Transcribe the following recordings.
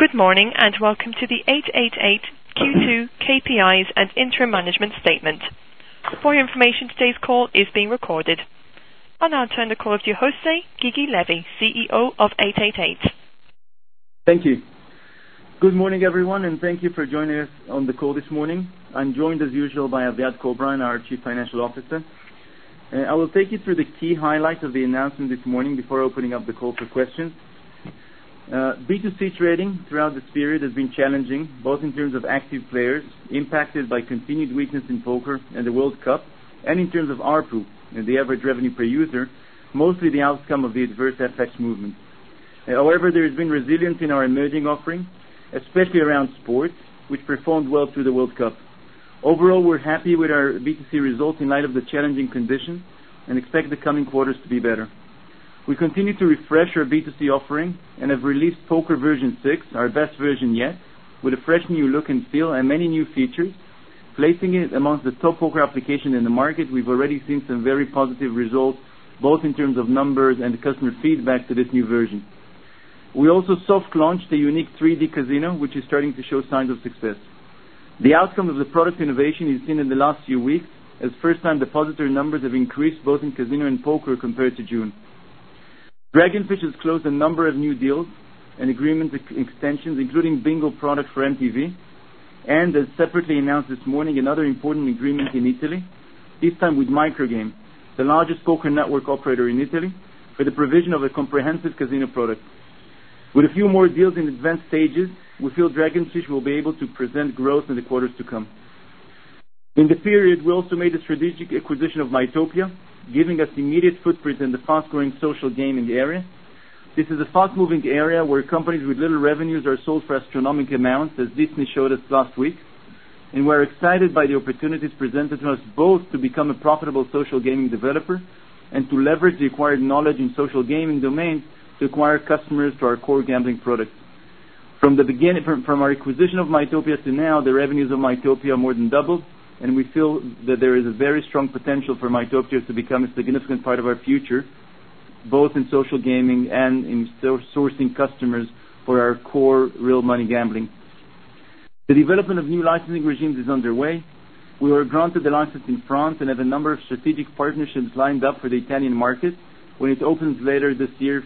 Good morning and welcome to the 888 Q2 KPIs and Interim Management Statement. For your information, today's call is being recorded. I'll now turn the call over to your host today, Gigi Levy, CEO of 888. Thank you. Good morning, everyone, and thank you for joining us on the call this morning. I'm joined, as usual, by Aviad Kobrine, our Chief Financial Officer. I will take you through the key highlights of the announcement this morning before opening up the call for questions. B2C trading throughout this period has been challenging, both in terms of active players, impacted by continued weakness in poker and the World Cup, and in terms of ARPU, the average revenue per user, mostly the outcome of the adverse FX movement. However, there has been resilience in our emerging offering, especially around sports, which performed well through the World Cup. Overall, we're happy with our B2C results in light of the challenging conditions and expect the coming quarters to be better. We continue to refresh our B2C offering and have released Poker version 6, our best version yet, with a fresh new look and feel and many new features. Placing it amongst the top poker application in the market, we've already seen some very positive results, both in terms of numbers and customer feedback to this new version. We also soft-launched a unique 3D casino, which is starting to show signs of success. The outcome of the product innovation is seen in the last few weeks, as first-time depositor numbers have increased both in casino and poker compared to June. Dragonfish has closed a number of new deals and agreement extensions, including bingo product for MTV, and as separately announced this morning, another important agreement in Italy, this time with Microgame, the largest poker network operator in Italy, for the provision of a comprehensive casino product. With a few more deals in advanced stages, we feel Dragonfish will be able to present growth in the quarters to come. In the period, we also made a strategic acquisition of Mytopia, giving us immediate footprint in the fast-growing social gaming area. This is a fast-moving area where companies with little revenues are sold for astronomical amounts, as Disney showed us last week, and we're excited by the opportunities presented to us both to become a profitable social gaming developer and to leverage the acquired knowledge in social gaming domains to acquire customers to our core gambling products. From the beginning, from our acquisition of Mytopia to now, the revenues of Mytopia more than doubled, and we feel that there is a very strong potential for Mytopia to become a significant part of our future, both in social gaming and in sourcing customers for our core real money gambling. The development of new licensing regimes is underway. We were granted the license in France and have a number of strategic partnerships lined up for the Italian market when it opens later this year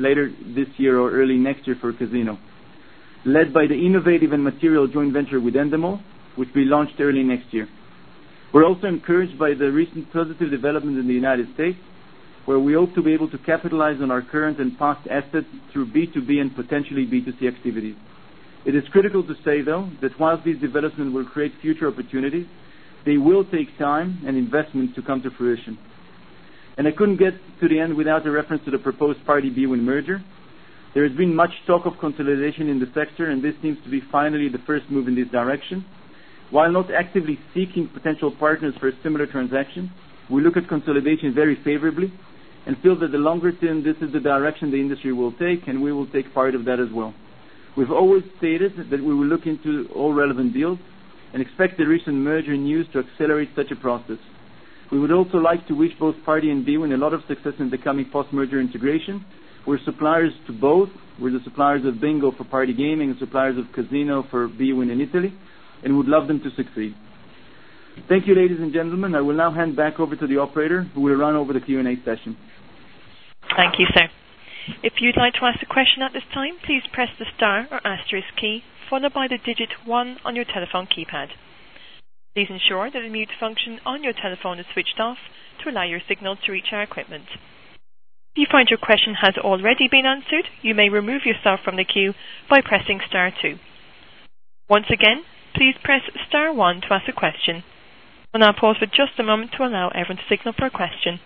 or early next year for casino. Led by the innovative and material joint venture with Endemol, which will be launched early next year. We're also encouraged by the recent positive developments in the United States, where we hope to be able to capitalize on our current and past assets through B2B and potentially B2C activities. It is critical to say, though, that whilst these developments will create future opportunities, they will take time and investment to come to fruition. And I couldn't get to the end without a reference to the proposed Party bwin merger. There has been much talk of consolidation in the sector, and this seems to be finally the first move in this direction. While not actively seeking potential partners for a similar transaction, we look at consolidation very favorably and feel that the longer term this is the direction the industry will take, and we will take part of that as well. We've always stated that we will look into all relevant deals and expect the recent merger news to accelerate such a process. We would also like to wish both Party and bwin a lot of success in the coming post-merger integration. We're suppliers to both. We're the suppliers of bingo for Party Gaming and suppliers of casino for bwin in Italy, and would love them to succeed. Thank you, ladies and gentlemen. I will now hand back over to the operator, who will run over the Q&A session. Thank you, sir. If you'd like to ask a question at this time, please press the star or asterisk key, followed by the digit 1 on your telephone keypad. Please ensure that the mute function on your telephone is switched off to allow your signal to reach our equipment. If you find your question has already been answered, you may remove yourself from the queue by pressing star 2. Once again, please press star 1 to ask a question. We'll now pause for just a moment to allow everyone to signal for a question.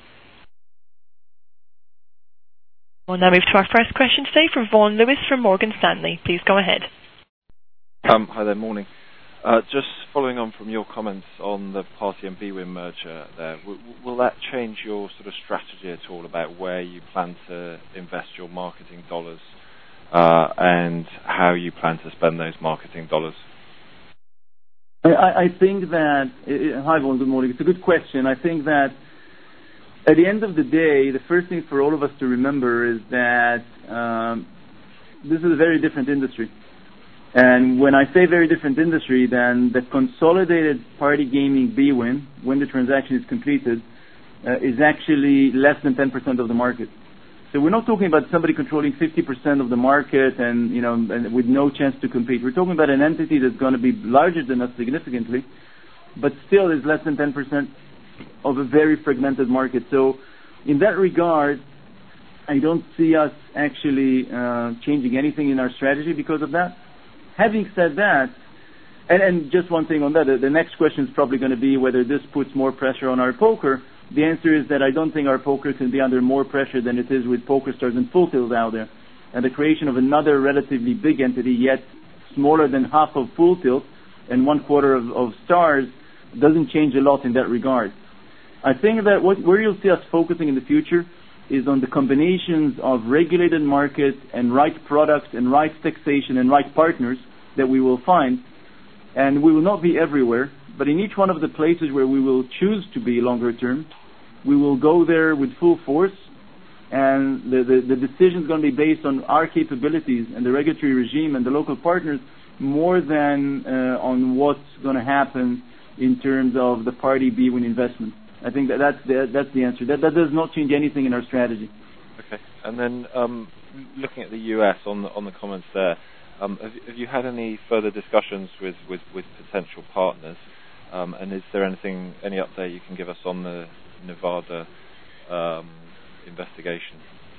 We'll now move to our first question today from Vaughan Lewis from Morgan Stanley. Please go ahead. Hi there, morning. Just following on from your comments on the Party and bwin merger there, will that change your sort of strategy at all about where you plan to invest your marketing dollars and how you plan to spend those marketing dollars? I think that, hi Vaughan, good morning. It's a good question. I think that at the end of the day, the first thing for all of us to remember is that this is a very different industry. And when I say very different industry, then the consolidated party gaming BWIN, when the transaction is completed, is actually less than 10% of the market. So we're not talking about somebody controlling 50% of the market and with no chance to compete. We're talking about an entity that's going to be larger than us significantly, but still is less than 10% of a very fragmented market. So in that regard, I don't see us actually changing anything in our strategy because of that. Having said that, and just one thing on that, the next question is probably going to be whether this puts more pressure on our poker. The answer is that I don't think our poker can be under more pressure than it is with PokerStars and Full Tilt out there. And the creation of another relatively big entity, yet smaller than half of Full Tilt and 1/4 of Stars, doesn't change a lot in that regard. I think that where you'll see us focusing in the future is on the combinations of regulated markets and right products and right taxation and right partners that we will find. And we will not be everywhere, but in each one of the places where we will choose to be longer term, we will go there with full force, and the decision is going to be based on our capabilities and the regulatory regime and the local partners more than on what's going to happen in terms of the party BWIN investment. I think that's the answer. That does not change anything in our strategy. Okay. And then looking at the US on the comments there, have you had any further discussions with potential partners? And is there any update you can give us on the Nevada investigation?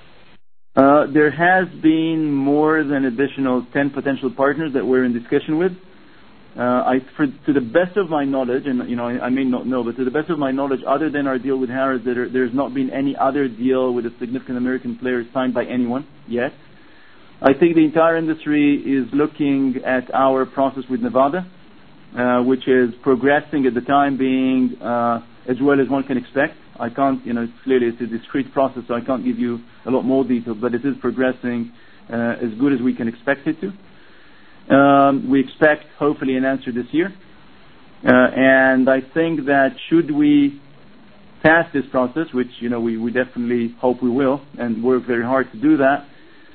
There has been more than additional 10 potential partners that we're in discussion with. To the best of my knowledge, and I may not know, but to the best of my knowledge, other than our deal with Harrah's, there's not been any other deal with a significant American player signed by anyone yet. I think the entire industry is looking at our process with Nevada, which is progressing at the time being as well as one can expect. I can't, clearly it's a discrete process, so I can't give you a lot more details, but it is progressing as good as we can expect it to. We expect, hopefully, an answer this year. And I think that should we pass this process, which, we definitely hope we will, and work very hard to do that,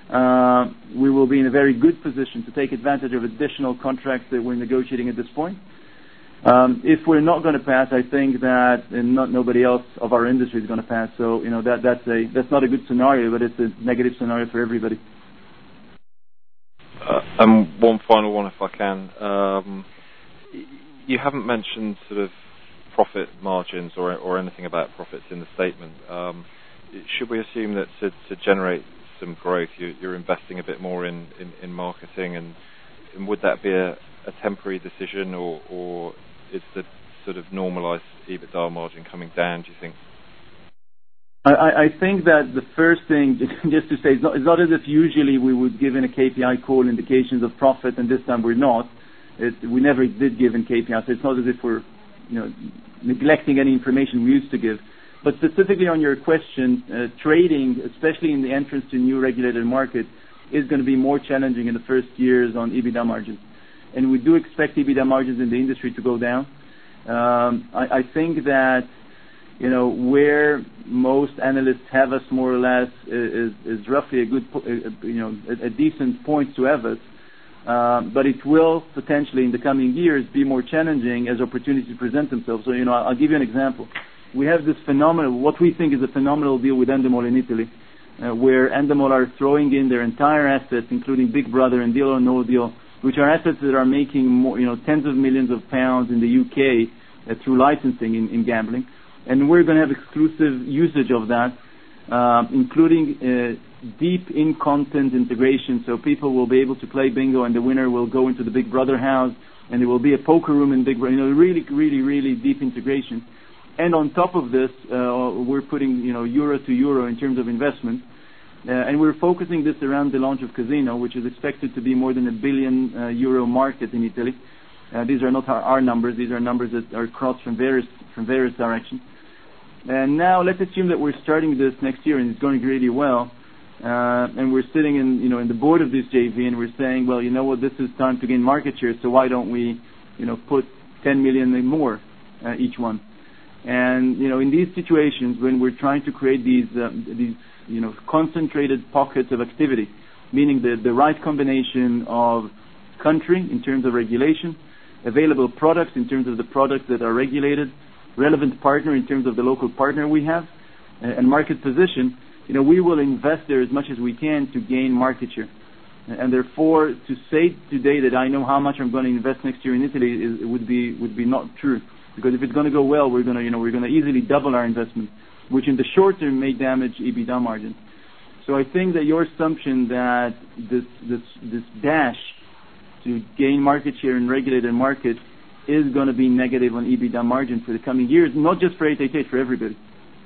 we will be in a very good position to take advantage of additional contracts that we're negotiating at this point. If we're not going to pass, I think that nobody else of our industry is going to pass. So, that's not a good scenario, but it's a negative scenario for everybody. And one final one, if I can. You haven't mentioned sort of profit margins or anything about profits in the statement. Should we assume that to generate some growth, you're investing a bit more in marketing, and would that be a temporary decision, or is the sort of normalized EBITDA margin coming down, do you think? I think that the first thing, just to say, it's not as if usually we would give in a KPI call indications of profit, and this time we're not. We never did give in KPI, so it's not as if we're neglecting any information we used to give. But specifically on your question, trading, especially in the entrance to new regulated market, is going to be more challenging in the first years on EBITDA margins. And we do expect EBITDA margins in the industry to go down. I think that where most analysts have us more or less is roughly a good, a decent point to have us. But it will potentially in the coming years be more challenging as opportunities present themselves. So, I'll give you an example. We have this phenomenal, what we think is a phenomenal deal with Endemol in Italy, where Endemol are throwing in their entire assets, including Big Brother and Deal or No Deal, which are assets that are making more, tens of millions of pounds in the UK through licensing in gambling. And we're going to have exclusive usage of that, including deep in-content integration, so people will be able to play bingo and the winner will go into the Big Brother house, and there will be a poker room in Big Brother, really, really, really deep integration. And on top of this, we're putting, euro to euro in terms of investment, and we're focusing this around the launch of Casino, which is expected to be more than €1 billion market in Italy. These are not our numbers; these are numbers that are crossed from various directions. And now let's assume that we're starting this next year and it's going really well, and we're sitting in the board of this JV and we're saying, well, this is time to gain market share, so why don't we, put 10 million and more each one? And in these situations when we're trying to create these concentrated pockets of activity, meaning the right combination of country in terms of regulation, available products in terms of the products that are regulated, relevant partner in terms of the local partner we have, and market position, we will invest there as much as we can to gain market share. And therefore, to say today that I know how much I'm going to invest next year in Italy would be not true. Because if it's going to go well, we're going to easily double our investment, which in the short term may damage EBITDA margin. So I think that your assumption that this dash to gain market share in regulated markets is going to be negative on EBITDA margin for the coming years, not just for 888, for everybody.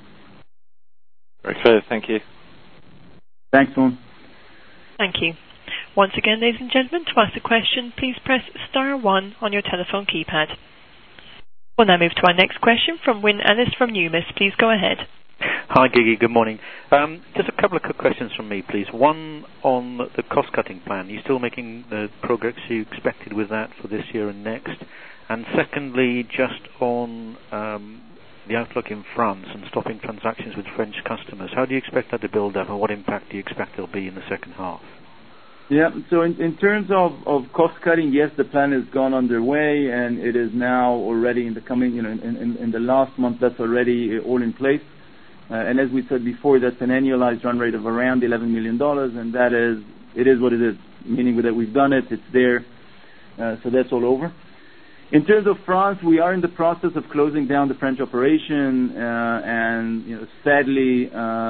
Very clear. Thank you. Thanks, Tom. Thank you. Once again, ladies and gentlemen, to ask a question, please press star 1 on your telephone keypad. We'll now move to our next question from Wyn Ellis from Numis. Please go ahead. Hi, Gigi. Good morning. Just a couple of quick questions from me, please. One on the cost-cutting plan. Are you still making the progress you expected with that for this year and next? And secondly, just on the outlook in France and stopping transactions with French customers, how do you expect that to build up, and what impact do you expect there'll be in the second half? Yeah, so in terms of cost cutting, yes, the plan has gone underway, and it is now already in the coming, in the last month, that's already all in place. And as we said before, that's an annualized run rate of around $11 million, and it is what it is, meaning that we've done it, it's there, so that's all over. In terms of France, we are in the process of closing down the French operation, and sadly,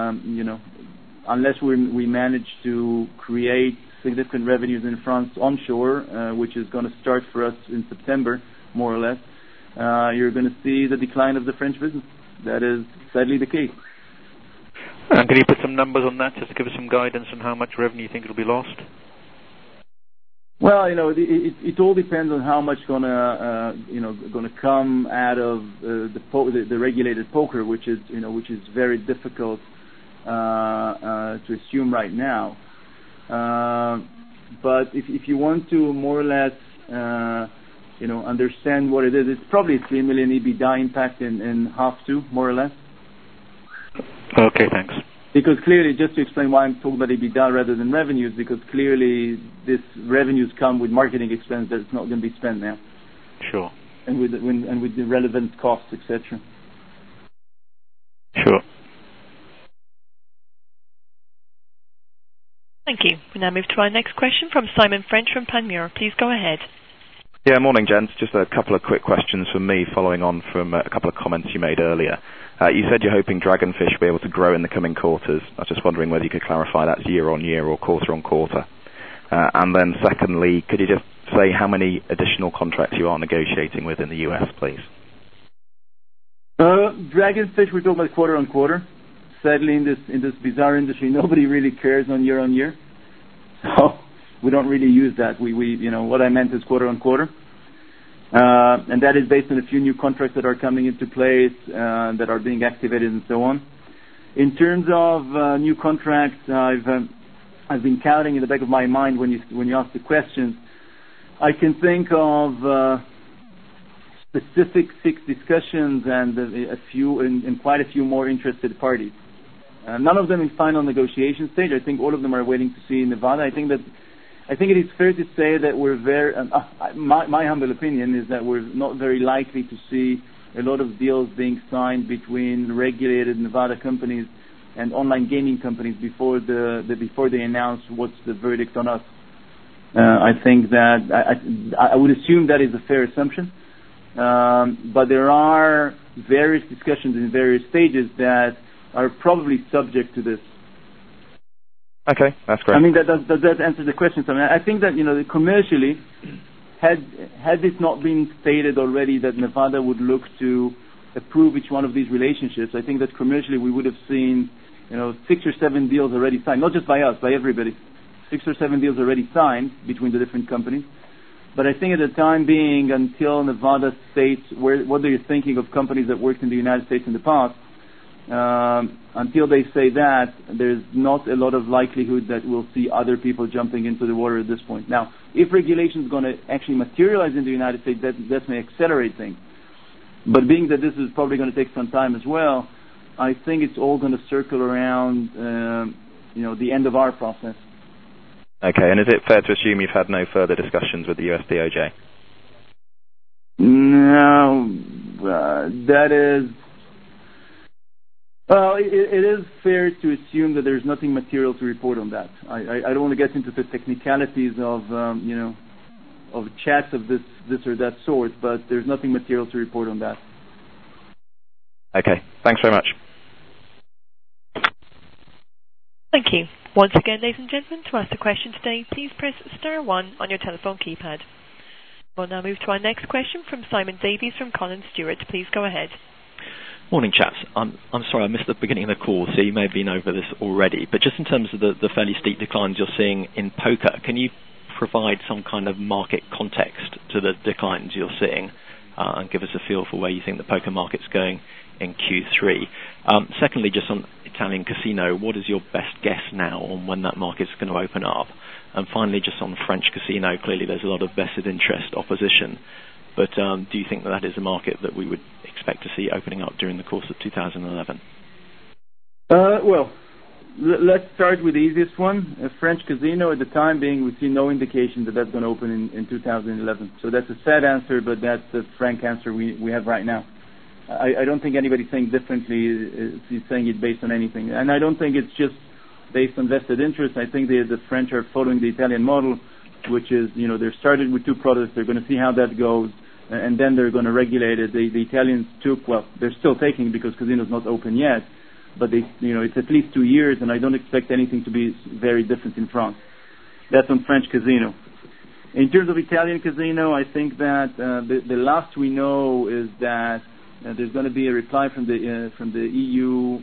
unless we manage to create significant revenues in France onshore, which is going to start for us in September, more or less, you're going to see the decline of the French business. That is sadly the case. And can you put some numbers on that, just to give us some guidance on how much revenue you think will be lost? Well, it all depends on how much gonna come out of the regulated poker, which is very difficult to assume right now. But if you want to more or less understand what it is, it's probably 3 million EBITDA impact in half two, more or less. Okay, thanks. Because clearly, just to explain why I'm talking about EBITDA rather than revenues, because clearly this revenues come with marketing expense that's not going to be spent now. Sure. And with the relevant costs, etc. Sure. Thank you. We now move to our next question from Simon French from Panmure. Please go ahead. Yeah, morning, gents. Just a couple of quick questions from me, following on from a couple of comments you made earlier. You said you're hoping Dragonfish will be able to grow in the coming quarters. I was just wondering whether you could clarify that's year-on-year or quarter-on-quarter. And then secondly, could you just say how many additional contracts you are negotiating with in the US, please? Dragonfish, we're talking about quarter-on-quarter. Sadly, in this bizarre industry, nobody really cares on year-on-year. So we don't really use that. We what I meant is quarter-on-quarter. And that is based on a few new contracts that are coming into place, that are being activated and so on. In terms of new contracts, I've been counting in the back of my mind when you ask the questions. I can think of specific 6 discussions and quite a few more interested parties. None of them in final negotiation stage. I think all of them are waiting to see in Nevada. I think it is fair to say that we're very. My humble opinion is that we're not very likely to see a lot of deals being signed between regulated Nevada companies and online gaming companies before they announce what's the verdict on us. I think that I would assume that is a fair assumption, but there are various discussions in various stages that are probably subject to this. Okay, that's great. I mean, does that answer the question? So I think that commercially, had it not been stated already that Nevada would look to approve each one of these relationships, I think that commercially we would have seen 6 or 7 deals already signed, not just by us, by everybody. 6 or 7 deals already signed between the different companies. But I think at the time being, until Nevada states what they're thinking of companies that worked in the United States in the past, until they say that, there's not a lot of likelihood that we'll see other people jumping into the water at this point. Now, if regulation is going to actually materialize in the United States, that may accelerate things. But being that this is probably going to take some time as well, I think it's all going to circle around, the end of our process. Okay, and is it fair to assume you've had no further discussions with the US DOJ? No, that is... Well, it is fair to assume that there's nothing material to report on that. I don't want to get into the technicalities of, of chats of this or that sort, but there's nothing material to report on that. Okay, thanks very much. Thank you. Once again, ladies and gentlemen, to ask a question today, please press star 1 on your telephone keypad. We'll now move to our next question from Simon Davies from Colin Stewart. Please go ahead. Morning, chaps. I'm sorry, I missed the beginning of the call, so you may have been over this already. But just in terms of the fairly steep declines you're seeing in poker, can you provide some kind of market context to the declines you're seeing and give us a feel for where you think the poker market's going in Q3? Secondly, just on Italian casino, what is your best guess now on when that market's going to open up? And finally, just on French casino, clearly there's a lot of vested interest opposition. But do you think that is a market that we would expect to see opening up during the course of 2011? Well, let's start with the easiest one. French casino, at the time being, we see no indication that that's going to open in 2011. So that's a sad answer, but that's the frank answer we have right now. I don't think anybody's saying differently is saying it based on anything. And I don't think it's just based on vested interest. I think the French are following the Italian model, which is, they're started with 2 products. They're going to see how that goes, and then they're going to regulate it. The Italians they're still taking because casino's not open yet, but it's at least 2 years, and I don't expect anything to be very different in France. That's on French casino. In terms of Italian casino, I think that the last we know is that there's going to be a reply from the EU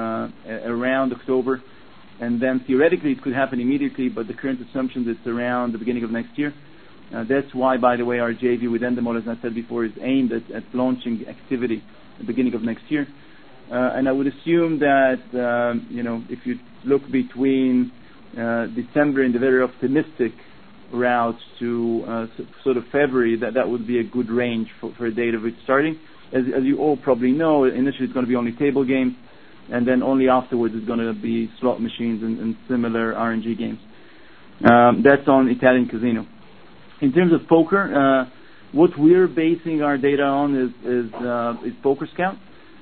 around October, and then theoretically it could happen immediately, but the current assumption is it's around the beginning of next year. That's why, by the way, our JV with Endemol, as I said before, is aimed at launching activity at the beginning of next year. And I would assume that, if you look between December and the very optimistic route to sort of February, that would be a good range for a date of it starting. As you all probably know, initially it's going to be only table games, and then only afterwards it's going to be slot machines and similar RNG games. That's on Italian casino. In terms of poker, what we're basing our data on is PokerScout,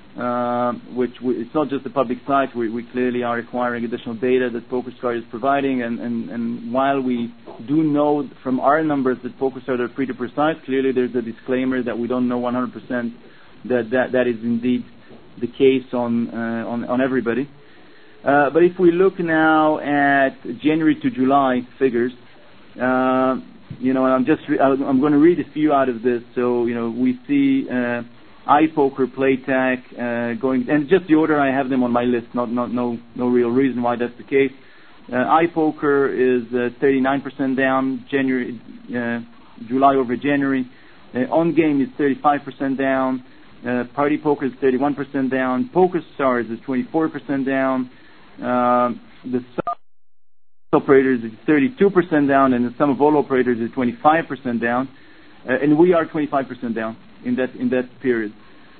which it's not just a public site. We clearly are acquiring additional data that PokerScout is providing, and while we do know from our numbers that PokerScout are pretty precise, clearly there's a disclaimer that we don't know 100% that is indeed the case on everybody. But if we look now at January to July figures, and I'm going to read a few out of this. So we see iPoker, Playtech going, and just the order I have them on my list. No real reason why that's the case. iPoker is 39% down July over January. On Game is 35% down. Party Poker is 31% down. PokerStars is 24% down. The sum operators is 32% down, and the sum of all operators is 25% down. And we are 25% down in that period.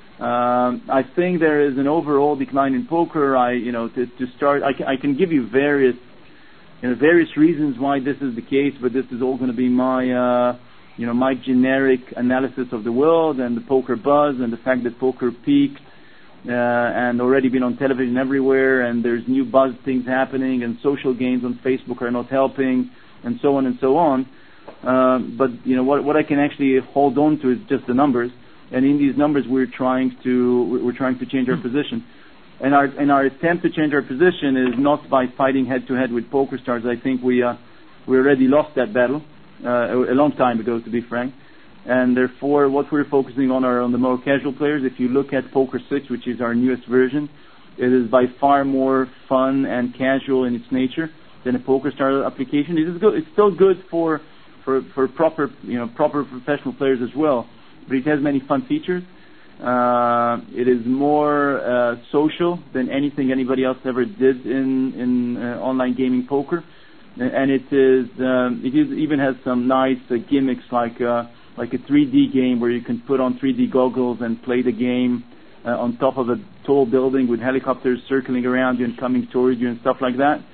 I think there is an overall decline in poker. To start, I can give you various reasons why this is the case, but this is all going to be my my generic analysis of the world and the poker buzz and the fact that poker peaked and already been on television everywhere, and there's new buzz things happening, and social games on Facebook are not helping, and so on and so on. But what I can actually hold on to is just the numbers, and in these numbers we're trying to change our position. And our attempt to change our position is not by fighting head to head with PokerStars. I think we already lost that battle a long time ago, to be frank. And therefore, what we're focusing on are on the more casual players. If you look at Poker 6, which is our newest version, it is by far more fun and casual in its nature than a PokerStars application. It is good. It's still good for proper professional players as well, but it has many fun features. It is more social than anything anybody else ever did in online gaming poker, and it even has some nice gimmicks like a 3D game where you can put on 3D goggles and play the game on top of a tall building with helicopters circling around you and coming towards you and stuff like that.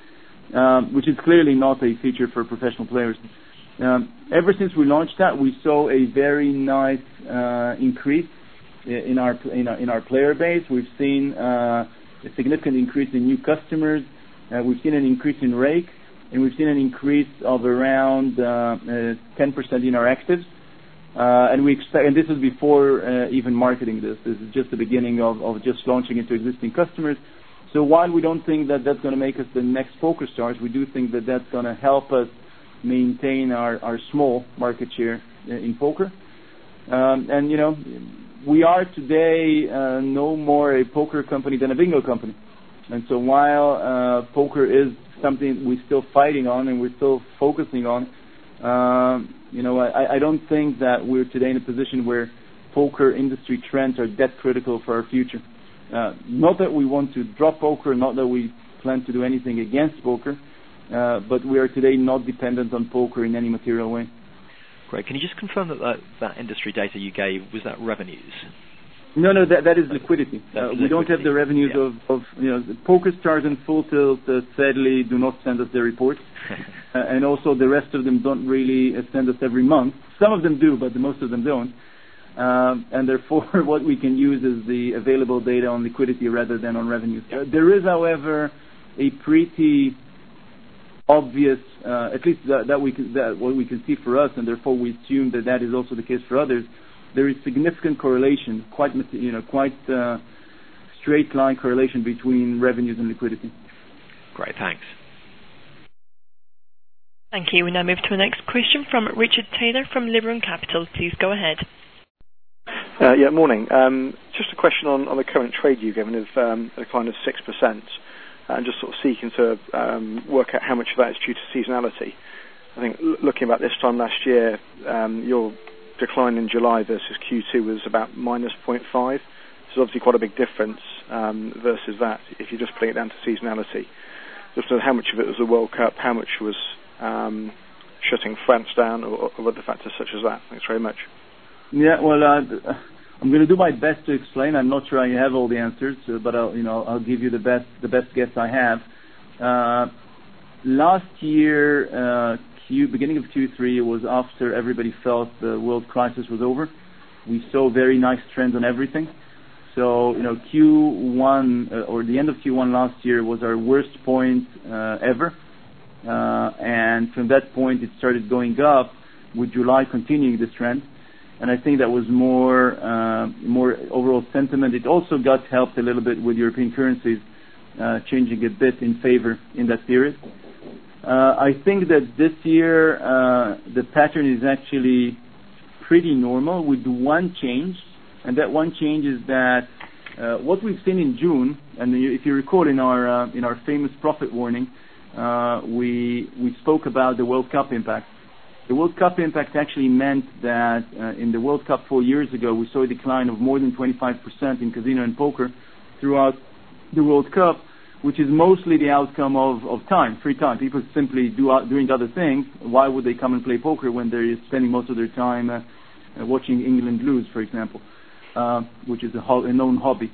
which is clearly not a feature for professional players. Ever since we launched that, we saw a very nice increase in our player base. We've seen a significant increase in new customers. We've seen an increase in rake, and we've seen an increase of around 10% in our actives. And we expect, and this is before even marketing this. This is just the beginning of just launching into existing customers. So while we don't think that that's going to make us the next PokerStars, we do think that that's going to help us maintain our small market share in poker. And, you know, we are today no more a poker company than a bingo company. And so while poker is something we're still fighting on and we're still focusing on, you know, I don't think that we're today in a position where poker industry trends are that critical for our future. Not that we want to drop poker, not that we plan to do anything against poker, but we are today not dependent on poker in any material way. Great. Can you just confirm that industry data you gave, was that revenues? No, that is liquidity. We don't have the revenues of you know, PokerStars and Full Tilt sadly do not send us their reports. And also the rest of them don't really send us every month. Some of them do, but most of them don't. And therefore what we can use is the available data on liquidity rather than on revenues. There is, however, a pretty obvious, at least that what we can see for us, and therefore we assume that is also the case for others. There is significant correlation, quite straight line correlation between revenues and liquidity. Great, thanks. Thank you. We now move to the next question from Richard Taylor from Liberum Capital. Please go ahead. Morning. Just a question on the current trade you've given of a kind of 6%, and just sort of seeking to work out how much of that is due to seasonality. I think looking back this time last year, your decline in July versus Q2 was about -0.5. So obviously quite a big difference versus that if you're just putting it down to seasonality. Just how much of it was the World Cup, how much was shutting France down, or other factors such as that. Thanks very much. Yeah, well, I'm going to do my best to explain. I'm not sure I have all the answers, but I'll give you the best guess I have. Last year, beginning of Q3, it was after everybody felt the world crisis was over. We saw very nice trends on everything. So, Q1 or the end of Q1 last year was our worst point ever, and from that point it started going up, with July continuing this trend. And I think that was more overall sentiment. It also got helped a little bit with European currencies changing a bit in favor in that period. I think that this year the pattern is actually pretty normal with one change, and that one change is that what we've seen in June, and if you recall in our famous profit warning, we spoke about the World Cup impact. The World Cup impact actually meant that in the World Cup 4 years ago, we saw a decline of more than 25% in casino and poker throughout the World Cup, which is mostly the outcome of free time. People simply doing other things. Why would they come and play poker when they're spending most of their time watching England lose, for example, which is a known hobby.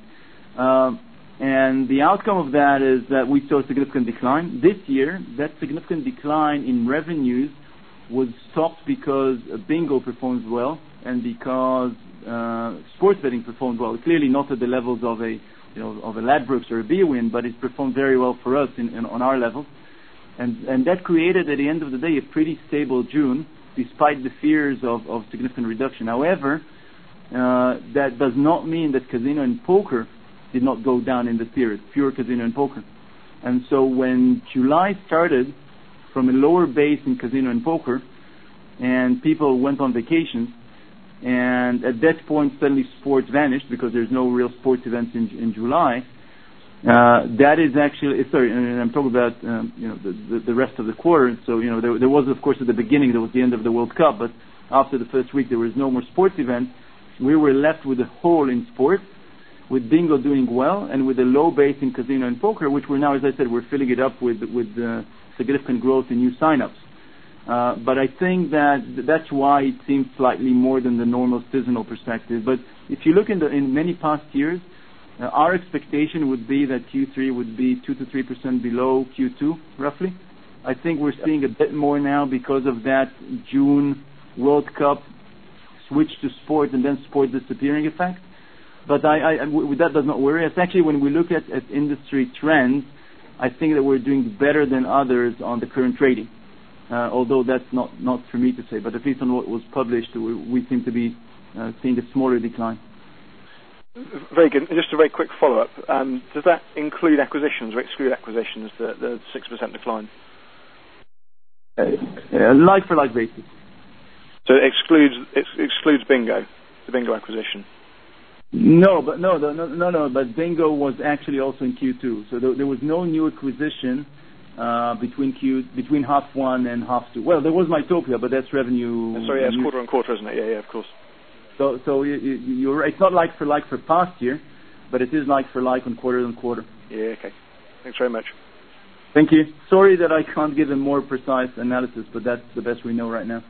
And the outcome of that is that we saw a significant decline. This year, that significant decline in revenues was stopped because bingo performed well and because sports betting performed well. Clearly not at the levels of a Ladbrokes or a bwin, but it performed very well for us on our level. And that created, at the end of the day, a pretty stable June, despite the fears of significant reduction. However, that does not mean that casino and poker did not go down in the period, pure casino and poker. And so when July started from a lower base in casino and poker, and people went on vacations, and at that point suddenly sports vanished because there's no real sports events in July. That is actually, and I'm talking about the rest of the quarter. So there was, of course, at the beginning, there was the end of the World Cup, but after the first week there was no more sports events. We were left with a hole in sports, with bingo doing well, and with a low base in casino and poker, which we're now, as I said, we're filling it up with significant growth in new signups. But I think that's why it seems slightly more than the normal seasonal perspective. But if you look in many past years, Our expectation would be that Q3 would be 2 to 3% below Q2, roughly. I think we're seeing a bit more now because of that June World Cup switch to sport and then sport disappearing effect. But that does not worry us. Actually, when we look at industry trends, I think that we're doing better than others on the current trading. Although that's not for me to say, but at least on what was published, we seem to be seeing a smaller decline. Very good. Just a very quick follow-up. Does that include acquisitions or exclude acquisitions, the 6% decline? Like-for-like basis. So it excludes Bingo, the Bingo acquisition? No, but Bingo was actually also in Q2. So there was no new acquisition between half one and half two. Well, there was Mytopia, but that's revenue. Sorry, it's quarter on quarter, isn't it? Yeah, of course. So you're right. It's not like for past year, but it is like on quarter. Yeah, okay. Thanks very much. Thank you. Sorry that I can't give a more precise analysis, but that's the best we know right now.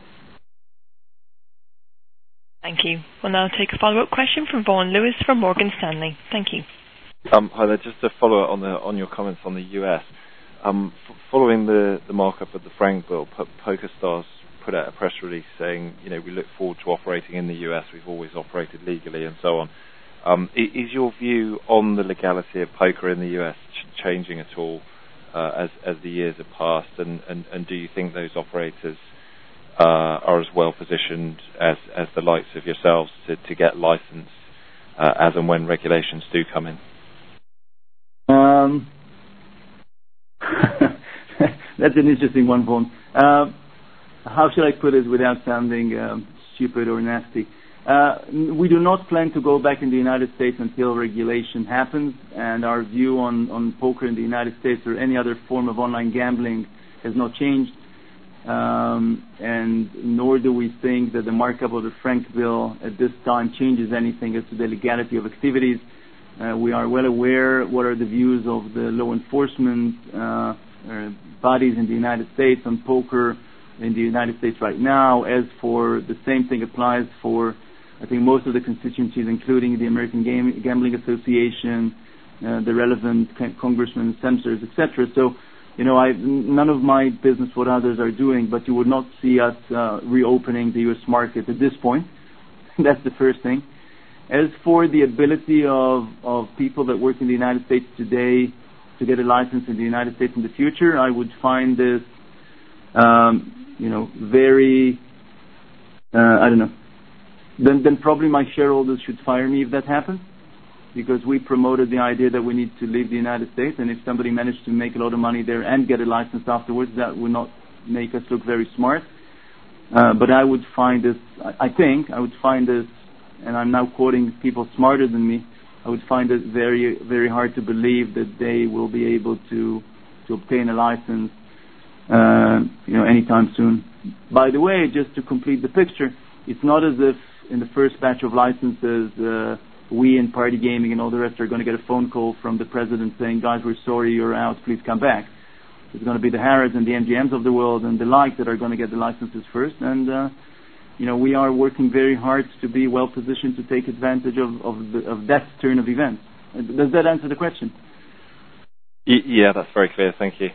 Thank you. We'll now take a follow-up question from Vaughan Lewis from Morgan Stanley. Thank you. Hi there. Just to follow up on your comments on the US. Following the markup of the Frank bill, PokerStars put out a press release saying, we look forward to operating in the US. We've always operated legally and so on. Is your view on the legality of poker in the US changing at all as the years have passed? And do you think those operators are as well positioned as the likes of yourselves to get licensed as and when regulations do come in? That's an interesting one, Vaughan. How should I put it without sounding stupid or nasty? We do not plan to go back in the United States until regulation happens, and our view on poker in the United States or any other form of online gambling has not changed. And nor do we think that the markup of the Frank bill at this time changes anything as to the legality of activities. We are well aware what are the views of the law enforcement bodies in the United States on poker in the United States right now. As for the same thing applies for, I think, most of the constituencies, including the American Gambling Association, the relevant congressmen, senators, etc. So, none of my business what others are doing, but you would not see us reopening the U.S. market at this point. That's the first thing. As for the ability of people that work in the United States today to get a license in the United States in the future, I would find this, very, I don't know. Then probably my shareholders should fire me if that happens, because we promoted the idea that we need to leave the United States, and if somebody managed to make a lot of money there and get a license afterwards, that would not make us look very smart. But I would find this, and I'm now quoting people smarter than me, I would find it very, very hard to believe that they will be able to obtain a license, anytime soon. By the way, just to complete the picture, it's not as if in the first batch of licenses, we in Party Gaming and all the rest are going to get a phone call from the president saying, guys, we're sorry, you're out, please come back. It's going to be the Harrods and the MGMs of the world and the like that are going to get the licenses first. And, we are working very hard to be well positioned to take advantage of that turn of events. Does that answer the question? Yeah, that's very clear. Thank you.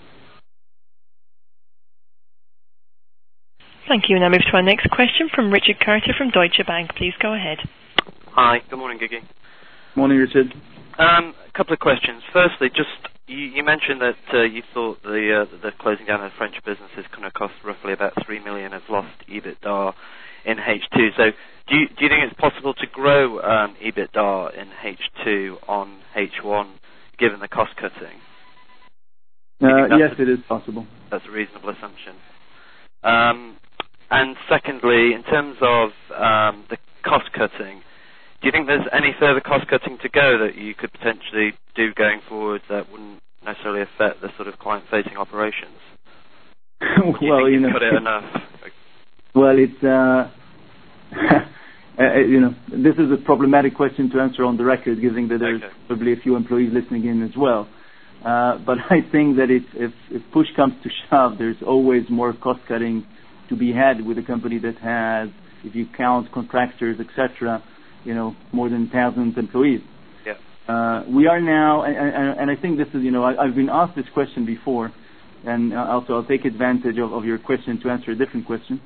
Thank you. Now move to our next question from Richard Carter from Deutsche Bank. Please go ahead. Hi. Good morning, Gigi. Morning, Richard. A couple of questions. Firstly, just you mentioned that you thought the closing down of the French business is going to cost roughly about 3 million as lost EBITDA in H2. So do you think it's possible to grow EBITDA in H2 on H1 given the cost cutting? Yes, it is possible. That's a reasonable assumption. And secondly, in terms of the cost cutting, do you think there's any further cost cutting to go that you could potentially do going forward that wouldn't necessarily affect the sort of client-facing operations? Well, cut it enough. Well, it's this is a problematic question to answer on the record, given that there's probably a few employees listening in as well. But I think that if push comes to shove, there's always more cost cutting to be had with a company that has, if you count contractors, etc., more than 1,000 employees. We are now, and I think this is, I've been asked this question before, and also I'll take advantage of your question to answer a different question.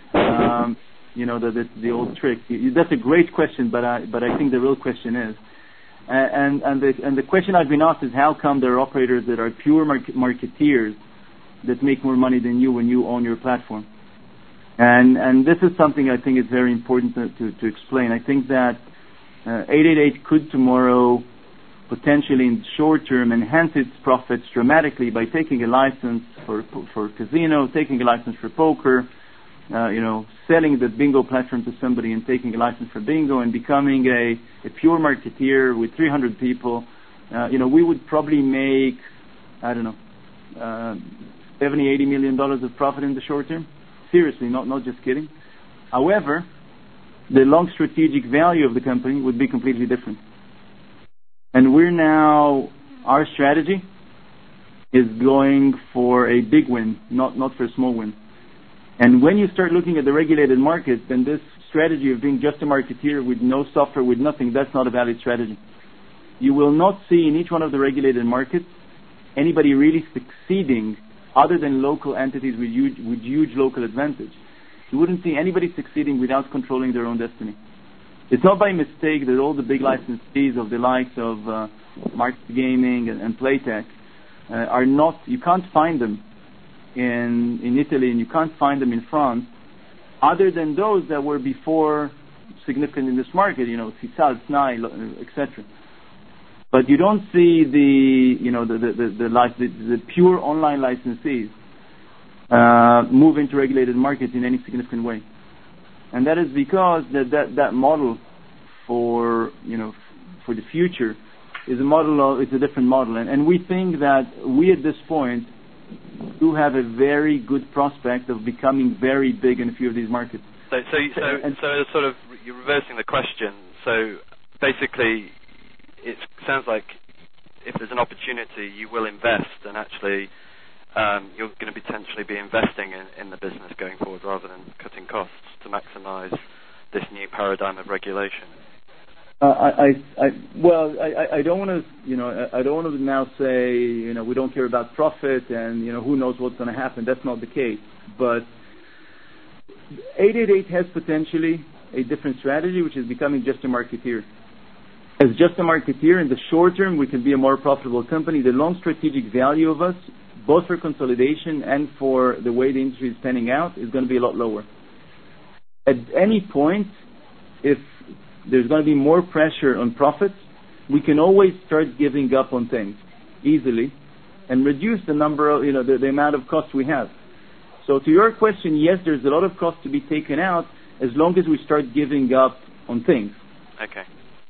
The old trick. That's a great question, but I think the real question is, and the question I've been asked is, how come there are operators that are pure marketeers that make more money than you when you own your platform? And this is something I think is very important to explain. I think that 888 could tomorrow potentially in short term enhance its profits dramatically by taking a license for casino, taking a license for poker, selling the bingo platform to somebody and taking a license for bingo and becoming a pure marketeer with 300 people. We would probably make, I don't know, $70-80 million of profit in the short term. Seriously, not just kidding. However, the long strategic value of the company would be completely different. And our strategy is going for a big win, not for a small win. And when you start looking at the regulated market, then this strategy of being just a marketeer with no software, with nothing, that's not a valid strategy. You will not see in each one of the regulated markets anybody really succeeding other than local entities with huge local advantage. You wouldn't see anybody succeeding without controlling their own destiny. It's not by mistake that all the big licensees of the likes of Market Gaming and Playtech are not, you can't find them in Italy and you can't find them in France, other than those that were before significant in this market, Sisal, SNAI, etc. But you don't see the pure online licensees move into regulated markets in any significant way, and that is because that model for the future is it's a different model, and we think that we at this point do have a very good prospect of becoming very big in a few of these markets. So sort of you're reversing the question. So basically, it sounds like if there's an opportunity, you will invest, and actually you're going to potentially be investing in the business going forward rather than cutting costs to maximize this new paradigm of regulation. I don't want to now say we don't care about profit and who knows what's going to happen. That's not the case. But 888 has potentially a different strategy, which is becoming just a marketeer. As just a marketeer, in the short term, we can be a more profitable company. The long strategic value of us, both for consolidation and for the way the industry is panning out, is going to be a lot lower. At any point, if there's going to be more pressure on profits, we can always start giving up on things easily and reduce the number of, the amount of costs we have. So to your question, yes, there's a lot of cost to be taken out as long as we start giving up on things. Okay.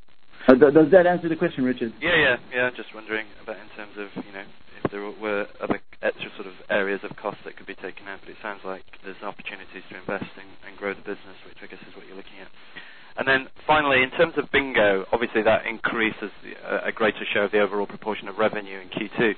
Does that answer the question, Richard? Yeah. Just wondering about in terms of, if there were other extra sort of areas of cost that could be taken out, but it sounds like there's opportunities to invest and grow the business, which I guess is what you're looking at. And then finally, in terms of bingo, obviously that increases a greater share of the overall proportion of revenue in Q2.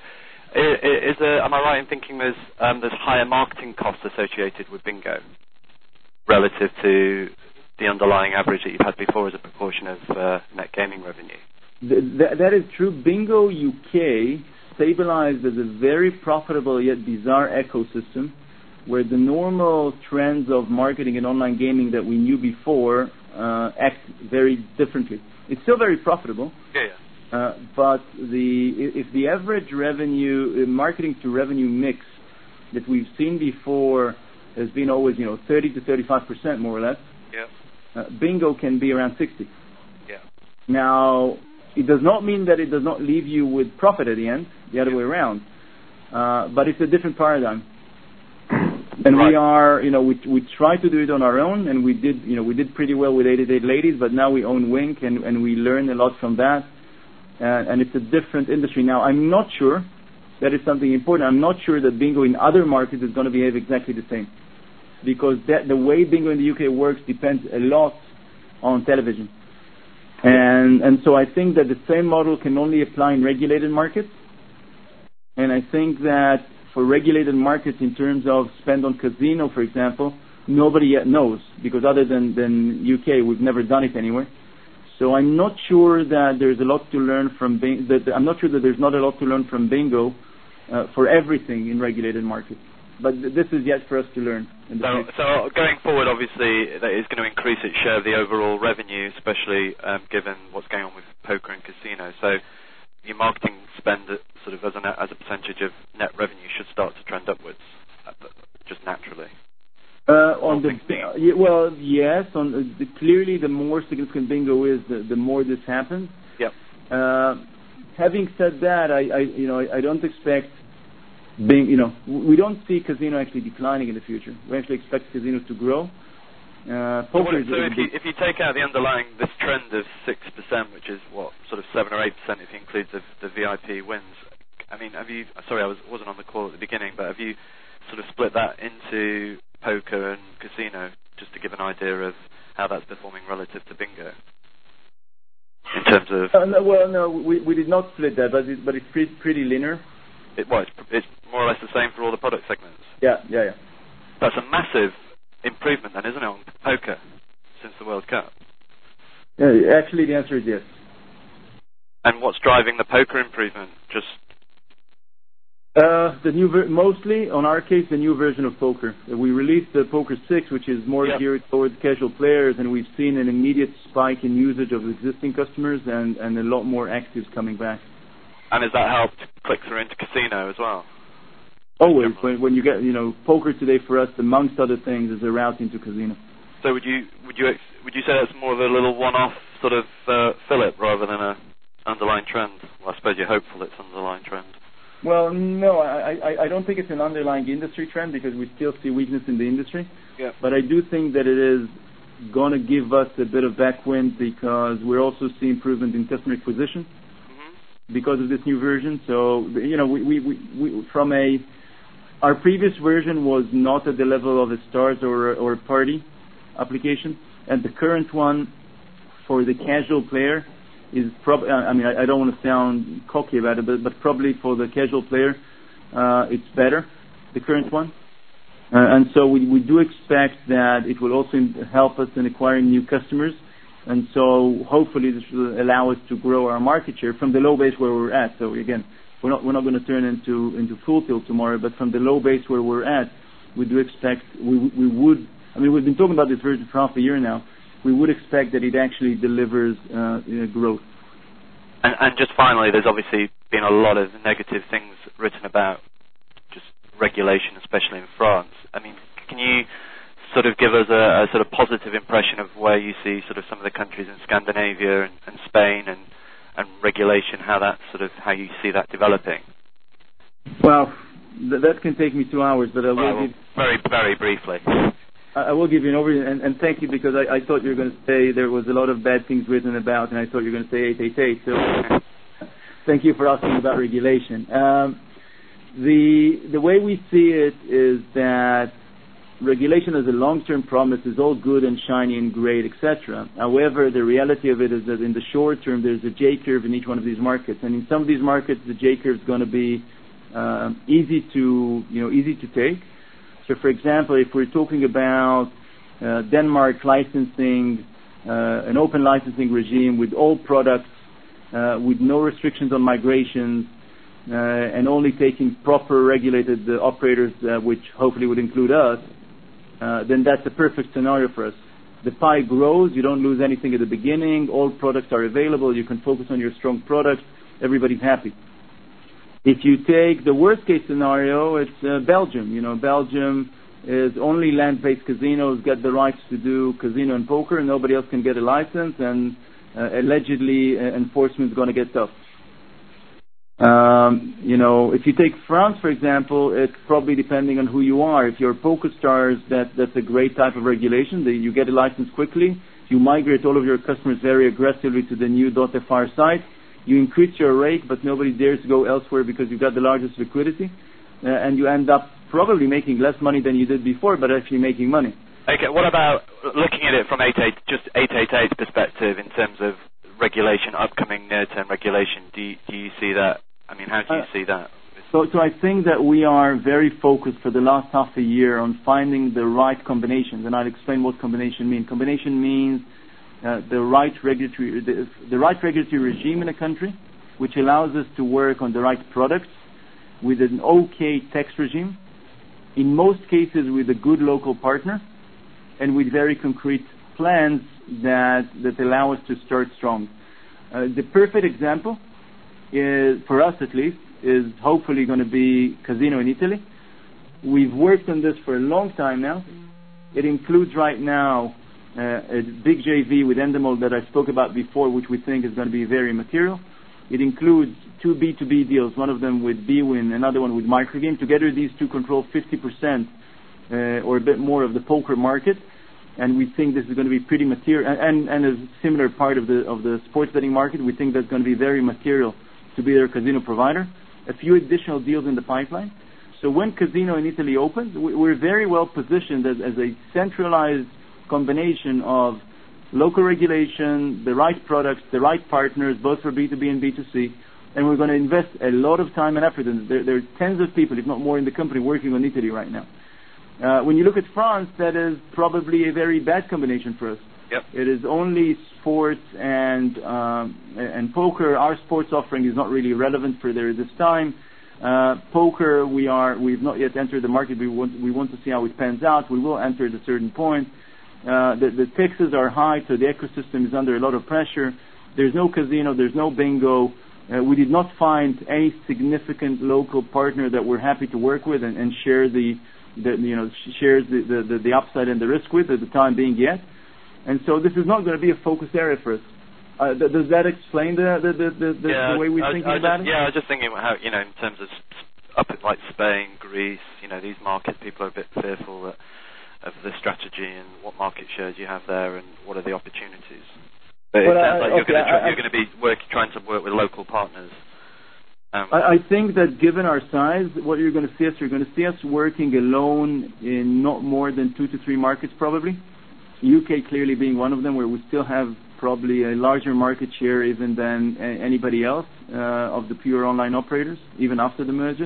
Am I right in thinking there's higher marketing costs associated with bingo relative to the underlying average that you've had before as a proportion of net gaming revenue? That is true. Bingo UK stabilized as a very profitable yet bizarre ecosystem where the normal trends of marketing and online gaming that we knew before act very differently. It's still very profitable. Yeah. But if the average revenue, marketing to revenue mix that we've seen before has been always 30 to 35% more or less. Yeah. Bingo can be around 60. Yeah. Now, it does not mean that it does not leave you with profit at the end, the other way around. But it's a different paradigm. And right. We try to do it on our own, and we did pretty well with 888 Ladies, but now we own Wink, and we learn a lot from that. And it's a different industry. Now, I'm not sure, that is something important, I'm not sure that bingo in other markets is going to behave exactly the same. Because the way bingo in the UK works depends a lot on television. And so I think that the same model can only apply in regulated markets. And I think that for regulated markets in terms of spend on casino, for example, nobody yet knows. Because other than UK, we've never done it anywhere. So I'm not sure that there's a lot to learn from I'm not sure that there's not a lot to learn from bingo for everything in regulated markets. But this is yet for us to learn. So going forward, obviously, that is going to increase its share of the overall revenue, especially given what's going on with poker and casino. So your marketing spend, sort of as a percentage of net revenue, should start to trend upwards, just naturally. Yes. Clearly, the more significant bingo is, the more this happens. Yep. Having said that, I don't expect we don't see casino actually declining in the future. We actually expect casinos to grow. If you take out the underlying, this trend of 6%, which is sort of 7 or 8% if you include the VIP wins. I mean, sorry, I wasn't on the call at the beginning, but have you sort of split that into poker and casino, just to give an idea of how that's performing relative to bingo? In terms of... no, we did not split that, but it's pretty linear. It's more or less the same for all the product segments. Yeah. That's a massive improvement then, isn't it, on poker since the World Cup? Actually, the answer is yes. And what's driving the poker improvement? Just the new mostly on our case, the new version of poker. We released the Poker 6, which is more geared towards casual players, and we've seen an immediate spike in usage of existing customers and a lot more actives coming back. And has that helped click through into casino as well? Always. When you get, poker today for us, amongst other things, is a route into casino. So would you say that's more of a little one-off sort of fillip rather than a underlying trend? Well, I suppose you're hopeful it's an underlying trend. Well, no, I don't think it's an underlying industry trend because we still see weakness in the industry. Yeah. But I do think that it is going to give us a bit of backwind because we're also seeing improvement in customer acquisition because of this new version. So, we from our previous version was not at the level of a Stars or a Party application, and the current one for the casual player is probably, I don't want to sound cocky about it, but probably for the casual player, it's better, the current one. And so we do expect that it will also help us in acquiring new customers. And so hopefully this will allow us to grow our market share from the low base where we're at. So again, we're not going to turn into full tilt tomorrow, but from the low base where we're at, we do expect we've been talking about this version for half a year now. We would expect that it actually delivers growth. And just finally, there's obviously been a lot of negative things written about just regulation, especially in France. I mean, can you sort of give us a sort of positive impression of where you see sort of some of the countries in Scandinavia and Spain and regulation, how you see that developing? Well, that can take me 2 hours, but I will give... Very, very briefly. I will give you an overview, and thank you, because I thought you were going to say there was a lot of bad things written about, and I thought you were going to say 888, so thank you for asking about regulation. The way we see it is that regulation as a long-term promise is all good and shiny and great, etc. However, the reality of it is that in the short term, there's a J-curve in each one of these markets, and in some of these markets, the J-curve is going to be easy to take. So, for example, if we're talking about Denmark licensing an open licensing regime with all products, with no restrictions on migrations, and only taking proper regulated operators, which hopefully would include us, then that's a perfect scenario for us. The pie grows, you don't lose anything at the beginning, all products are available, you can focus on your strong products, everybody's happy. If you take the worst case scenario, it's Belgium. Belgium is only land-based casinos get the rights to do casino and poker, and nobody else can get a license, and allegedly enforcement is going to get tough. If you take France, for example, it's probably depending on who you are. If you're poker stars, that's a great type of regulation. You get a license quickly. You migrate all of your customers very aggressively to the new .fr site. You increase your rate, but nobody dares to go elsewhere because you've got the largest liquidity. And you end up probably making less money than you did before, but actually making money. Okay, what about looking at it from 888's perspective in terms of regulation, upcoming near-term regulation? Do you see that? I mean, how do you see that? So I think that we are very focused for the last half a year on finding the right combinations, and I'll explain what combination means. Combination means the right regulatory regime in a country, which allows us to work on the right products with an okay tax regime, in most cases with a good local partner, and with very concrete plans that allow us to start strong. The perfect example is, for us at least, is hopefully going to be Casino in Italy. We've worked on this for a long time now. It includes right now a big JV with Endemol that I spoke about before, which we think is going to be very material. It includes 2 B2B deals, one of them with bwin, another one with Microgame. Together, these two control 50% or a bit more of the poker market, and we think this is going to be pretty material. And a similar part of the sports betting market, we think that's going to be very material to be their casino provider. A few additional deals in the pipeline. So when Casino in Italy opens, we're very well positioned as a centralized combination of local regulation, the right products, the right partners, both for B2B and B2C, and we're going to invest a lot of time and effort. And there are tens of people, if not more, in the company working on Italy right now. When you look at France, that is probably a very bad combination for us. Yep. It is only sports and poker. Our sports offering is not really relevant for there this time. Poker, we've not yet entered the market. We want to see how it pans out. We will enter at a certain point. The taxes are high, so the ecosystem is under a lot of pressure. There's no casino, there's no bingo. We did not find any significant local partner that we're happy to work with and share shares the upside and the risk with at the time being yet. And so this is not going to be a focus area for us. Does that explain the way we're thinking about it? Yeah, I was just thinking how, in terms of up at like Spain, Greece, these markets, people are a bit fearful of the strategy and what market shares you have there and what are the opportunities. But it sounds like you're going to be trying to work with local partners. I think that given our size, what you're going to see us working alone in not more than 2 to 3 markets probably. UK clearly being one of them, where we still have probably a larger market share even than anybody else of the pure online operators, even after the merger.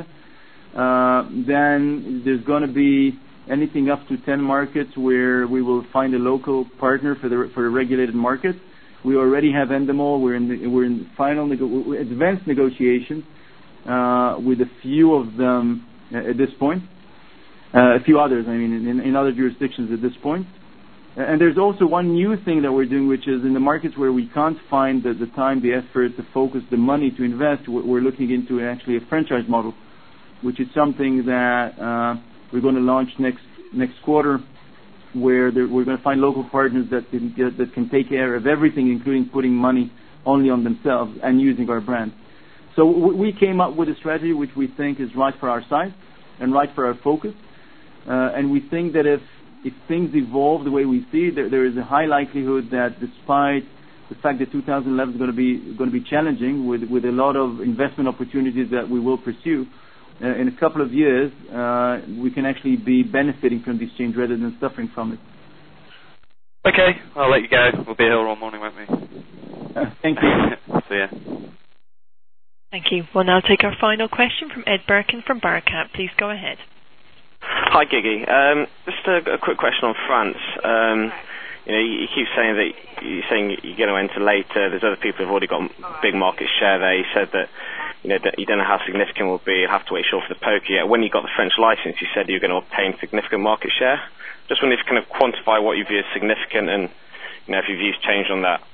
Then there's going to be anything up to 10 markets where we will find a local partner for a regulated market. We already have Endemol. We're in final advanced negotiations with a few of them at this point. A few others, in other jurisdictions at this point. And there's also one new thing that we're doing, which is in the markets where we can't find the time, the effort, the focus, the money to invest, we're looking into actually a franchise model, which is something that we're going to launch next quarter, where we're going to find local partners that can take care of everything, including putting money only on themselves and using our brand. So we came up with a strategy which we think is right for our size and right for our focus. And we think that if things evolve the way we see, there is a high likelihood that despite the fact that 2011 is going to be challenging with a lot of investment opportunities that we will pursue, in a couple of years, we can actually be benefiting from this change rather than suffering from it. Okay, I'll let you go. We'll be here all morning, won't we? Thank you. See ya. Thank you. We'll now take our final question from Ed Birkin from Barcap. Please go ahead. Hi, Gigi. Just a quick question on France. You keep saying that you're going to enter later. There's other people who've already got big market share there. You said that that you don't know how significant it will be. You'll have to wait short for the poker yet. When you got the French license, you said you were going to obtain significant market share. Just wanted to kind of quantify what you view as significant and if your views changed on that.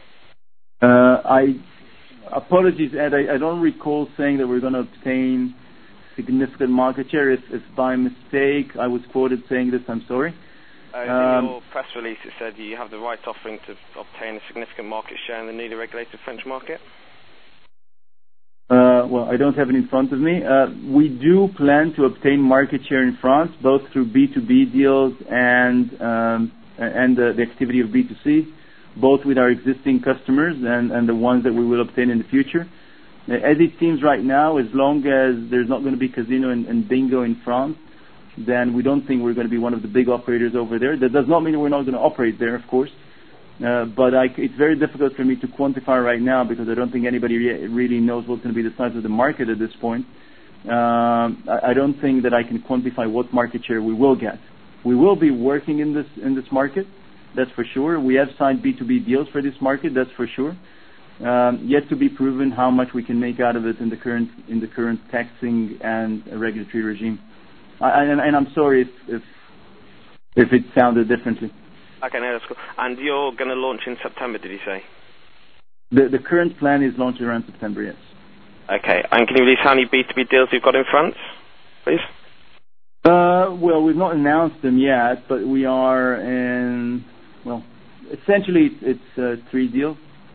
Apologies, Ed. I don't recall saying that we're going to obtain significant market share. If by mistake I was quoted saying this, I'm sorry. In your press release it said you have the right offering to obtain a significant market share in the newly regulated French market. Well, I don't have it in front of me. We do plan to obtain market share in France, both through B2B deals and the activity of B2C, both with our existing customers and the ones that we will obtain in the future. As it seems right now, as long as there's not going to be casino and bingo in France, then we don't think we're going to be one of the big operators over there. That does not mean we're not going to operate there, of course. But it's very difficult for me to quantify right now because I don't think anybody really knows what's going to be the size of the market at this point. I don't think that I can quantify what market share we will get. We will be working in this market. that's for sure. We have signed B2B deals for this market, that's for sure. Yet to be proven how much we can make out of it in the current taxing and regulatory regime. And I'm sorry if it sounded differently. Okay, no, that's cool. And you're going to launch in September, did you say? The current plan is launching around September, yes. Okay, and can you release how many B2B deals you've got in France, please? Well, we've not announced them yet, but we are in, well, essentially it's 3 deals.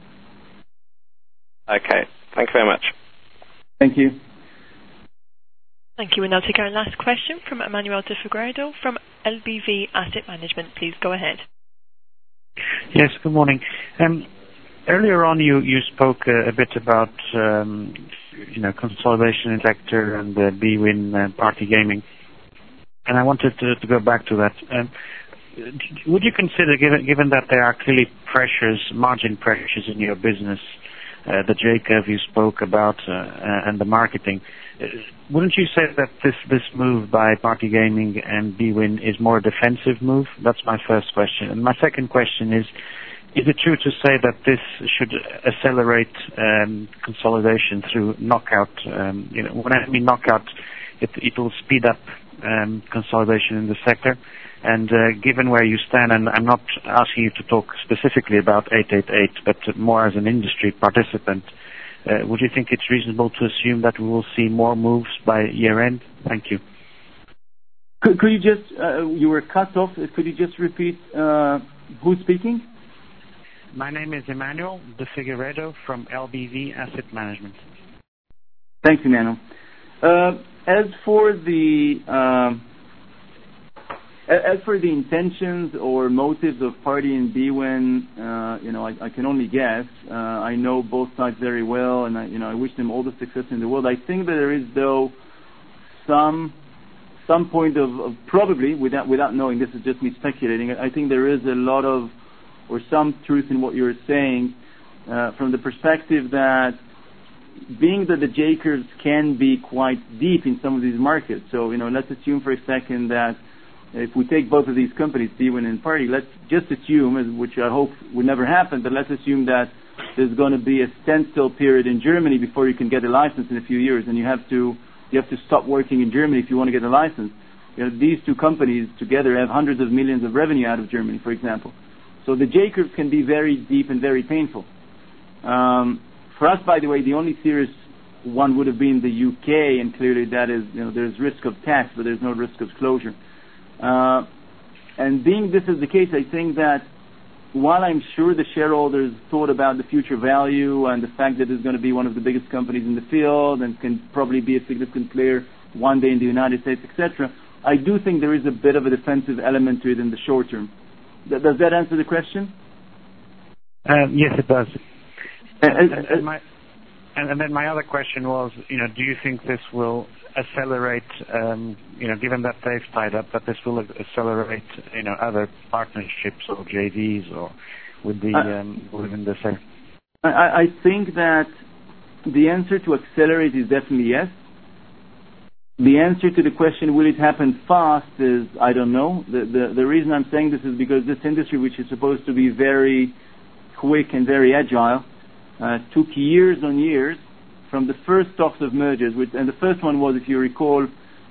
Okay, thank you very much. Thank you. Thank you. We'll now take our last question from Emmanuel de Figueiredo from LBV Asset Management. Please go ahead. Yes, good morning. Earlier on, you spoke a bit about consolidation in the sector and bwin party gaming, and I wanted to go back to that. Would you consider, given that there are clearly margin pressures in your business, the J-curve you spoke about, and the marketing, wouldn't you say that this move by party gaming and bwin is more a defensive move? That's my first question. And my second question is it true to say that this should accelerate consolidation through knockout? When I mean knockout, it will speed up consolidation in the sector. And given where you stand, and I'm not asking you to talk specifically about 888, but more as an industry participant, would you think it's reasonable to assume that we will see more moves by year end? Thank you. Could you just, you were cut off, could you just repeat who's speaking? My name is Emmanuel de Figueiredo from LBV Asset Management. Thanks, Emmanuel. As for the intentions or motives of party and bwin, I can only guess. I know both sides very well, and I wish them all the success in the world. I think that there is, though, some point of probably, without knowing, this is just me speculating, I think there is a lot of, or some truth in what you're saying, from the perspective that being that the J-curves can be quite deep in some of these markets. So, let's assume for a second that if we take both of these companies, bwin and party, let's just assume, which I hope would never happen, but let's assume that there's going to be a standstill period in Germany before you can get a license in a few years, and you have to stop working in Germany if you want to get a license. These two companies together have hundreds of millions of revenue out of Germany, for example. So the J-curve can be very deep and very painful. For us, by the way, the only serious one would have been the UK, and clearly that is, there's risk of tax, but there's no risk of closure. And being this is the case, I think that while I'm sure the shareholders thought about the future value and the fact that it's going to be one of the biggest companies in the field and can probably be a significant player one day in the United States, etc., I do think there is a bit of a defensive element to it in the short term. Does that answer the question? Yes, it does. And then my other question was, do you think this will accelerate, given that they've tied up, that this will accelerate, other partnerships or JVs or with within the sector? I think that the answer to accelerate is definitely yes. The answer to the question, will it happen fast, is I don't know. The reason I'm saying this is because this industry, which is supposed to be very quick and very agile, took years on years from the first talks of mergers, and the first one was, if you recall,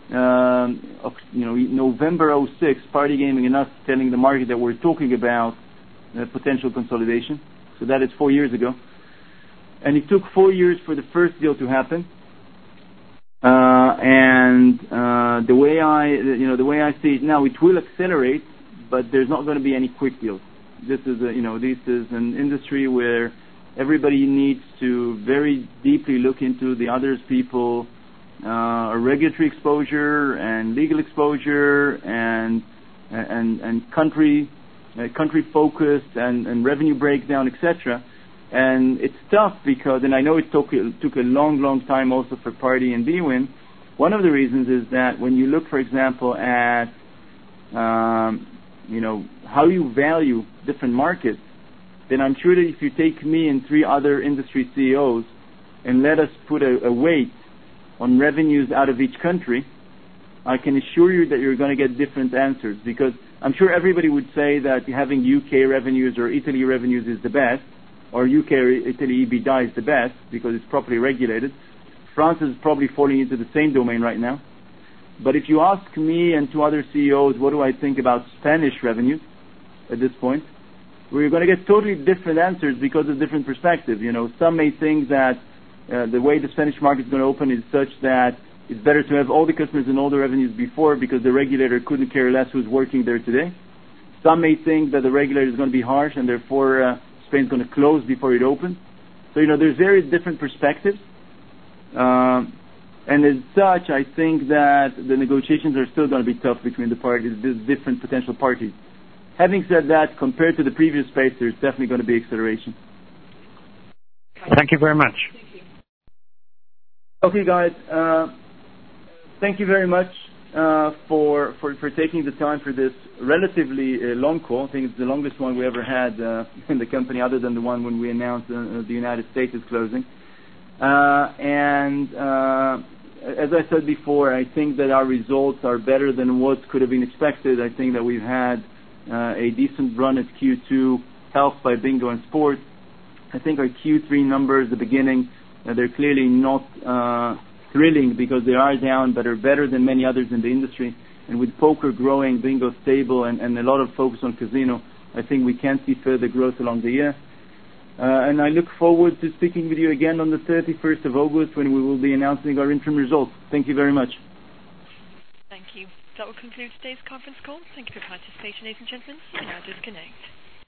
November 2006, Party Gaming and us telling the market that we're talking about potential consolidation. So that is 4 years ago. And it took 4 years for the first deal to happen. The way I see it now, it will accelerate, but there's not going to be any quick deals. This is an industry where everybody needs to very deeply look into the other people's regulatory exposure and legal exposure and country focused and revenue breakdown, etc. And it's tough because, and I know it took a long time also for Party and bwin. One of the reasons is that when you look, for example, at how you value different markets, then I'm sure that if you take me and 3 other industry CEOs and let us put a weight on revenues out of each country, I can assure you that you're going to get different answers. Because I'm sure everybody would say that having UK revenues or Italy revenues is the best, or UK or Italy EBITDA is the best because it's properly regulated. France is probably falling into the same domain right now. But if you ask me and two other CEOs, what do I think about Spanish revenues at this point, we're going to get totally different answers because of different perspectives. Some may think that the way the Spanish market is going to open is such that it's better to have all the customers and all the revenues before because the regulator couldn't care less who's working there today. Some may think that the regulator is going to be harsh and therefore Spain's going to close before it opens. So, there's very different perspectives. And as such, I think that the negotiations are still going to be tough between the parties, these different potential parties. Having said that, compared to the previous phase, there's definitely going to be acceleration. Thank you very much. Okay, guys. Thank you very much for taking the time for this relatively long call. I think it's the longest one we ever had in the company, other than the one when we announced the United States is closing. As I said before, I think that our results are better than what could have been expected. I think that we've had a decent run at Q2, helped by bingo and sports. I think our Q3 numbers at the beginning, they're clearly not thrilling because they are down, but are better than many others in the industry. And with poker growing, bingo stable, and a lot of focus on casino, I think we can see further growth along the year. And I look forward to speaking with you again on the 31st of August when we will be announcing our interim results. Thank you very much. Thank you. That will conclude today's conference call. Thank you for participating, ladies and gentlemen. You may now disconnect.